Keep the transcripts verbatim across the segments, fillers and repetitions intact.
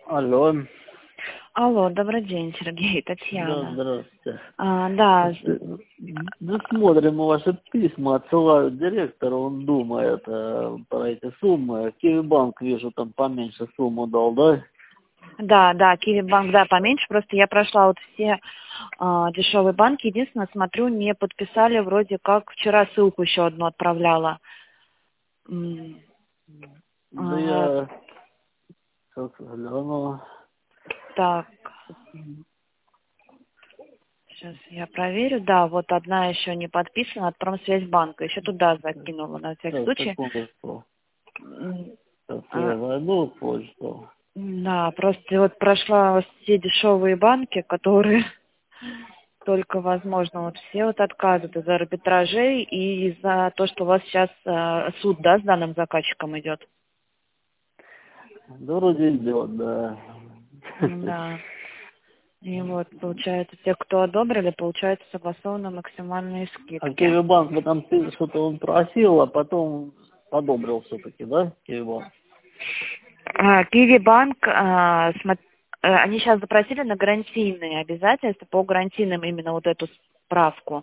Алло. Алло, добрый день, Сергей, Да, Татьяна. здравствуйте. А, да, Мы смотрим ваши письма, отсылают директору, он думает э, про эти суммы. Киевбанк, вижу, там поменьше сумму дал, да? да, да, Киевбанк, да, поменьше, просто я прошла вот все а, дешевые банки, единственное, смотрю, не подписали вроде как, вчера ссылку еще одну отправляла. М, Да а, я сейчас гляну. так, сейчас я проверю, да, вот одна еще не подписана от Промсвязьбанка, еще туда закинула на всякий Так, случай. секундочку. М, Сейчас я а, зайду в почту. Да, просто вот прошла все дешевые банки, которые только возможно, вот все вот отказывают из-за арбитражей и из-за то, что у вас сейчас э, суд, да, с данным заказчиком идет. Да вроде идет, да. Да. И вот, получается, те, кто одобрили, получается согласованы максимальные А скидки. Киевбанк, вы там пи- что-то он просил, а потом одобрил все-таки, да, Киевбанк? А, Киви Банк, а, смо- э, они сейчас запросили на гарантийные обязательства, по гарантийным именно вот эту справку.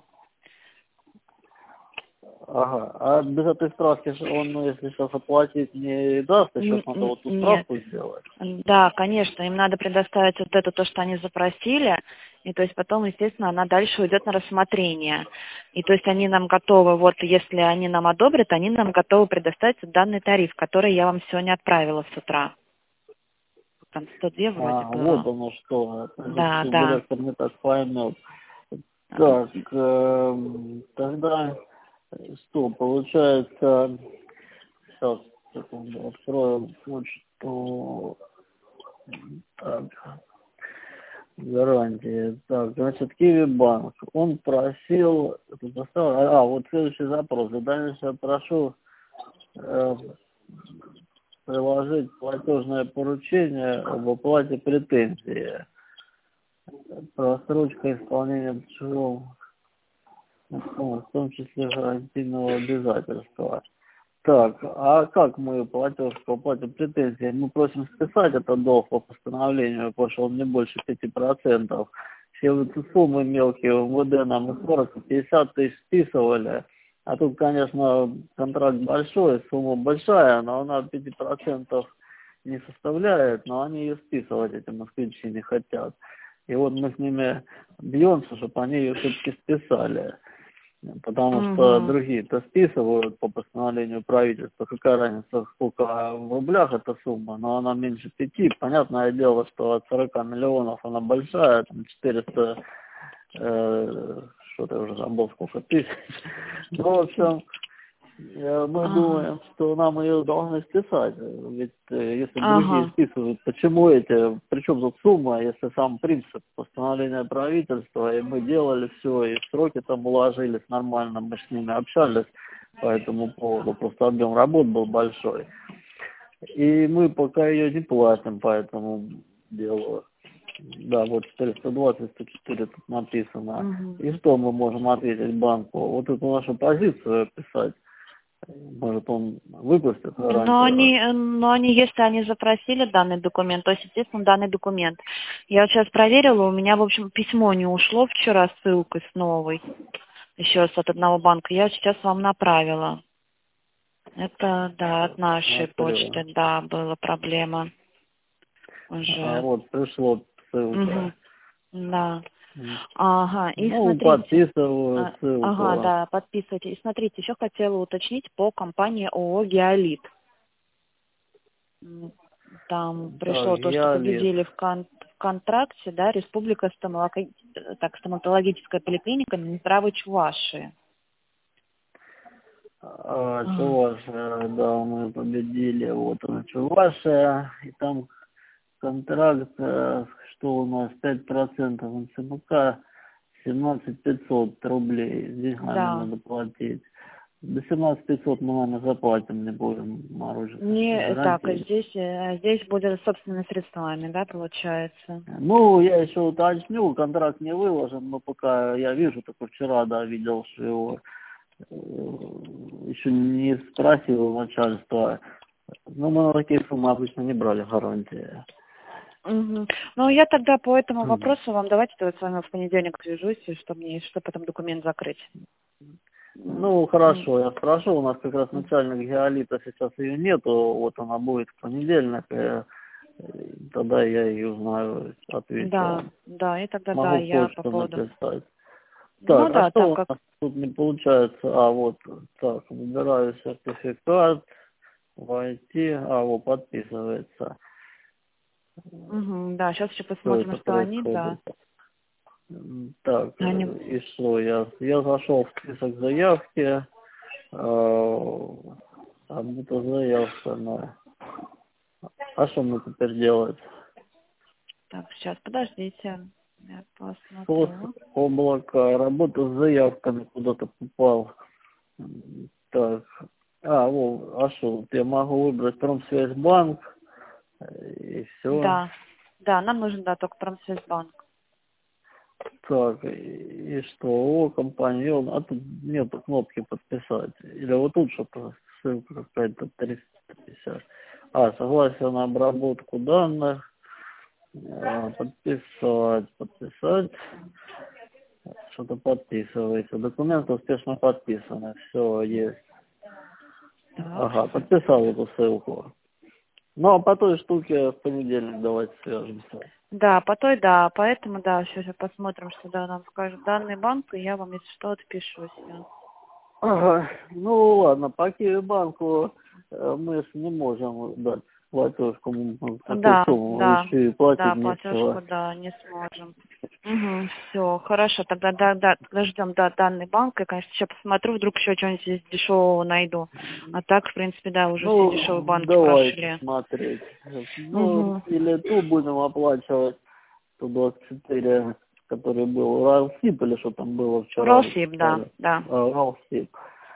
Ага, а без этой справки же он, ну, если сейчас оплатить не даст, а сейчас Н- надо н- вот ту Нет. справку сделать. Да, конечно, им надо предоставить вот это то, что они запросили, и то есть потом, естественно, она дальше уйдет на рассмотрение. И то есть они нам готовы, вот если они нам одобрят, они нам готовы предоставить вот данный тариф, который я вам сегодня отправила с утра. Там сто два вроде А, вот было. оно что, значит, Да, да. директор не так поймет. Так, эм, тогда, что, получается, сейчас, секунду, открою почту, так, гарантии. Так, значит, Киевбанк, он просил, а, вот следующий запрос, и дальше я прошу э, приложить платежное поручение об оплате претензии. Просрочка исполнения чего, в том числе гарантийного обязательства. Так, а как мы платеж по оплате претензий? Мы просим списать этот долг по постановлению, потому что он не больше пяти процентов. Все вот эти суммы мелкие, МВД нам и сорок, и пятьдесят тысяч списывали. А тут, конечно, контракт большой, сумма большая, но она пяти процентов не составляет, но они ее списывать, эти москвичи, не хотят. И вот мы с ними бьемся, чтобы они ее все-таки списали. Потому что Угу. другие-то списывают по постановлению правительства. Какая разница, сколько в рублях эта сумма, но она меньше пяти. Понятное дело, что от сорока миллионов она большая, там четыреста, э, что-то я уже забыл, сколько тысяч. Ну, в общем, э, мы Ага. думаем, что нам ее должны списать. Ведь э, если другие Ага. списывают, почему эти, причем тут сумма, если сам принцип постановления правительства, и мы делали все, и сроки там уложились нормально, мы с ними общались по этому поводу, просто объем работ был большой. И мы пока ее не платим по этому делу. Да, вот четыреста двадцать сто четыре тут написано. Угу. И что мы можем ответить банку? Вот эту нашу позицию описать. Может, он выпустит Но гарантию? они, но они, если они запросили данный документ, то есть, естественно, данный документ. Я вот сейчас проверила, у меня, в общем, письмо не ушло вчера с ссылкой с новой, еще раз от одного банка. Я сейчас вам направила. Это, да, от нашей Смотрю. почты, да, была проблема А уже. вот пришло Угу. ссылка. Да. Ага, и Ну, смотрите. подписываю А, Ага, ссылку. да, подписывайте. И смотрите, еще хотела уточнить по компании ООО «Геолит». М, Там Так, пришло то, что я лид. победили в, кон- в контракте, да, Республика стоматолог- так, стоматологическая поликлиника Минздравы Чувашии. А, А, Чувашия, да, мы победили. Вот он, Чувашия. И там контракт, э, что у нас, пять процентов НЦБК, семнадцать пятьсот рублей. Здесь нами Да. надо платить. До семнадцать пятьсот мы, наверное, заплатим, не будем морочить Не, так, а гарантии. здесь, э, здесь будет собственными средствами, да, получается. Ну, я еще уточню, контракт не выложен, но пока я вижу, только вчера, да, видел, что его э, еще не спросил у начальства. Ну, мы на такие суммы обычно не брали гарантии. Мгм. Ну, я тогда по этому Мгм. вопросу вам давайте вот с вами в понедельник свяжусь, и что мне, что потом документ закрыть. Ну, М, хорошо, я спрошу, у нас как раз м. начальник геолита, сейчас ее нету, вот она будет в понедельник, э, э, тогда я и узнаю, отвечу Да, вам. да, и тогда да, Могу в я по почту поводу. написать. Ну Так, а да, так что у как. нас тут не получается? А, вот, так, выбираю сертификат, войти, а, вот, подписывается. Мгм, да, сейчас еще Что посмотрим, это что они, да. происходит? М, Так, Они. э, и что, я, я зашел в список заявки, э, а будто заявка на... А что мне теперь делать? Так, сейчас, подождите. Я Пост, посмотрю. облако, работа с заявками куда-то попал. М, Так, а, вот, а что, вот я могу выбрать Промсвязьбанк, э, и все. Да, да, нам нужен, да, только Промсвязьбанк. Так, и, и что, о, компания, Ел- а тут нету кнопки подписать. Или вот тут что-то, ссылка какая-то триста пятьдесят. А, согласие на обработку данных, э, подписать, подписать, что-то подписывается. Документы успешно подписаны, все есть. Так, Ага, подписал эту ссылку. Ну, а по той штуке в понедельник давайте свяжемся. да, по той, да, поэтому, да, сейчас посмотрим, что, да, нам скажет данный банк, и я вам, если что, отпишусь. я. Ага, ну ладно, по Киевбанку э, мы ж не можем дать платежку, м, такую Да, сумму, да, еще и платить да, платежку, нечего. да, не сможем. Угу, все, хорошо, тогда, да, да, тогда ждем, да, данный банк, я, конечно, сейчас посмотрю, вдруг еще что-нибудь здесь дешевого найду. А так, в принципе, да, уже все дешевые Ну, банки давайте прошли. смотреть. Ну, Угу. или ту будем оплачивать, ту двадцать четыре, который был, Ралсип, или что там было вчера, вы Уралсиб, да, писали. да. А, Ралсип.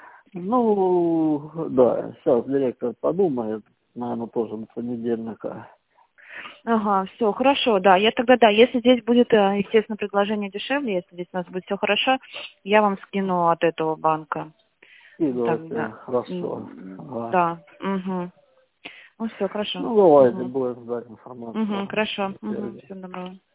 Ну, да, сейчас директор подумает, наверное, тоже до понедельника. Ага, все, хорошо, да. Я тогда, да, если здесь будет, э, естественно, предложение дешевле, если здесь у нас будет все хорошо, я вам скину от этого банка. Скидывайте, Тогда, хорошо. м, Ага. да, угу. Ну все, хорошо. Ну, давайте Угу. будем ждать Угу, информацию. хорошо. До Угу, связи. всего доброго.